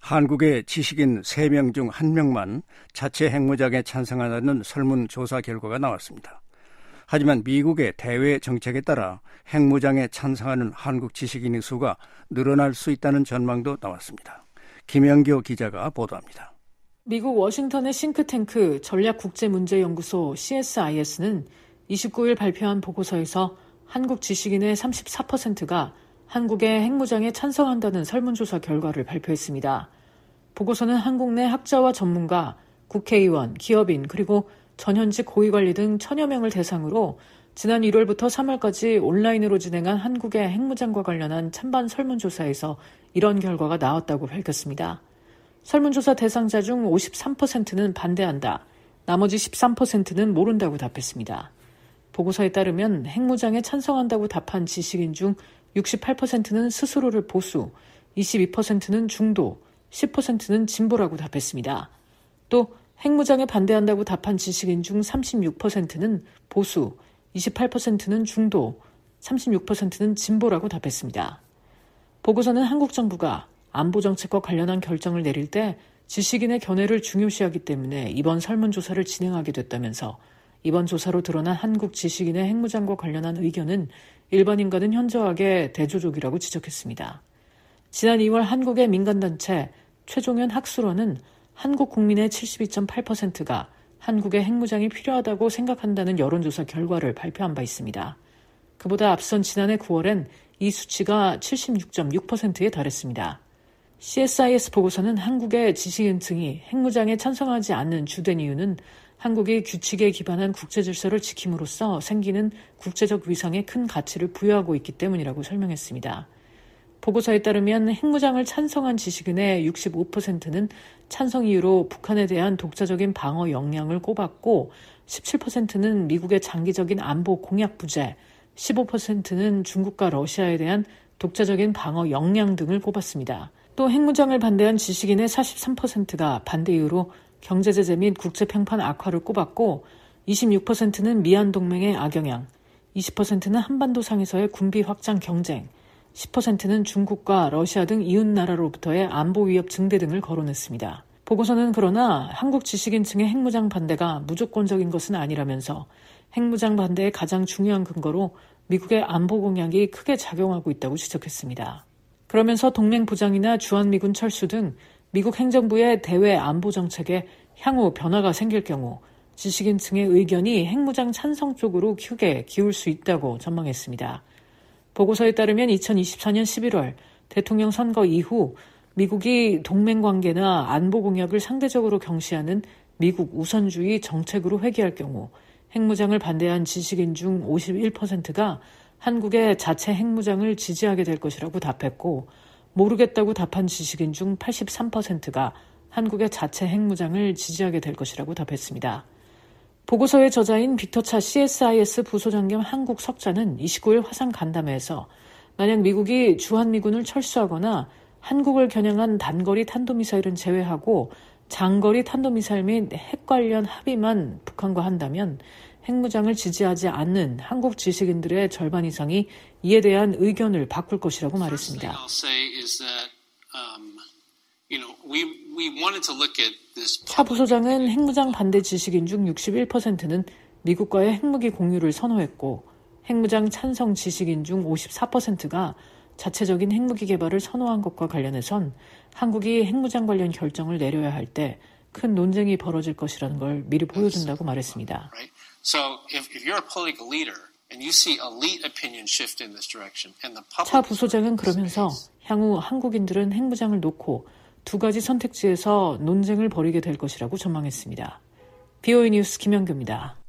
한국의 지식인 3명 중 1명만 자체 핵무장에 찬성한다는 설문조사 결과가 나왔습니다. 하지만 미국의 대외 정책에 따라 핵무장에 찬성하는 한국 지식인의 수가 늘어날 수 있다는 전망도 나왔습니다. 김영교 기자가 보도합니다. 미국 워싱턴의 싱크탱크 전략국제문제연구소 CSIS는 29일 발표한 보고서에서 한국 지식인의 34%가 한국의 핵무장에 찬성한다는 설문조사 결과를 발표했습니다. 보고서는 한국 내 학자와 전문가, 국회의원, 기업인, 그리고 전현직 고위관리 등 1000여 명을 대상으로 지난 1월부터 3월까지 온라인으로 진행한 한국의 핵무장과 관련한 찬반 설문조사에서 이런 결과가 나왔다고 밝혔습니다. 설문조사 대상자 중 53%는 반대한다. 나머지 13%는 모른다고 답했습니다. 보고서에 따르면 핵무장에 찬성한다고 답한 지식인 중 68%는 스스로를 보수, 22%는 중도, 10%는 진보라고 답했습니다. 또 핵무장에 반대한다고 답한 지식인 중 36%는 보수, 28%는 중도, 36%는 진보라고 답했습니다. 보고서는 한국 정부가 안보 정책과 관련한 결정을 내릴 때 지식인의 견해를 중요시하기 때문에 이번 설문조사를 진행하게 됐다면서 이번 조사로 드러난 한국 지식인의 핵무장과 관련한 의견은 일반인과는 현저하게 대조적이라고 지적했습니다. 지난 2월 한국의 민간단체 최종현 학술원은 한국 국민의 72.8%가 한국의 핵무장이 필요하다고 생각한다는 여론조사 결과를 발표한 바 있습니다. 그보다 앞선 지난해 9월엔 이 수치가 76.6%에 달했습니다. CSIS 보고서는 한국의 지식인층이 핵무장에 찬성하지 않는 주된 이유는 한국이 규칙에 기반한 국제질서를 지킴으로써 생기는 국제적 위상에 큰 가치를 부여하고 있기 때문이라고 설명했습니다. 보고서에 따르면 핵무장을 찬성한 지식인의 65%는 찬성 이유로 북한에 대한 독자적인 방어 역량을 꼽았고 17%는 미국의 장기적인 안보 공약 부재, 15%는 중국과 러시아에 대한 독자적인 방어 역량 등을 꼽았습니다. 또 핵무장을 반대한 지식인의 43%가 반대 이유로 경제제재 및 국제평판 악화를 꼽았고 26%는 미한동맹의 악영향, 20%는 한반도 상에서의 군비 확장 경쟁, 10%는 중국과 러시아 등 이웃나라로부터의 안보 위협 증대 등을 거론했습니다. 보고서는 그러나 한국 지식인층의 핵무장 반대가 무조건적인 것은 아니라면서 핵무장 반대의 가장 중요한 근거로 미국의 안보 공약이 크게 작용하고 있다고 지적했습니다. 그러면서 동맹 부장이나 주한미군 철수 등 미국 행정부의 대외 안보 정책에 향후 변화가 생길 경우 지식인층의 의견이 핵무장 찬성 쪽으로 크게 기울 수 있다고 전망했습니다. 보고서에 따르면 2024년 11월 대통령 선거 이후 미국이 동맹 관계나 안보 공약을 상대적으로 경시하는 미국 우선주의 정책으로 회귀할 경우 핵무장을 반대한 지식인 중 51%가 한국의 자체 핵무장을 지지하게 될 것이라고 답했고 모르겠다고 답한 지식인 중 83%가 한국의 자체 핵무장을 지지하게 될 것이라고 답했습니다. 보고서의 저자인 빅터 차 CSIS 부소장 겸 한국 석자는 29일 화상 간담회에서 만약 미국이 주한미군을 철수하거나 한국을 겨냥한 단거리 탄도미사일은 제외하고 장거리 탄도미사일 및 핵 관련 합의만 북한과 한다면 핵무장을 지지하지 않는 한국 지식인들의 절반 이상이 이에 대한 의견을 바꿀 것이라고 말했습니다. 차 부소장은 핵무장 반대 지식인 중 61%는 미국과의 핵무기 공유를 선호했고 핵무장 찬성 지식인 중 54%가 자체적인 핵무기 개발을 선호한 것과 관련해선 한국이 핵무장 관련 결정을 내려야 할 때 큰 논쟁이 벌어질 것이라는 걸 미리 보여준다고 말했습니다. 차 부소장은 그러면서 향후 한국인들은 핵무장을 놓고 두 가지 선택지에서 논쟁을 벌이게 될 것이라고 전망했습니다. BOE 뉴스 김영규입니다.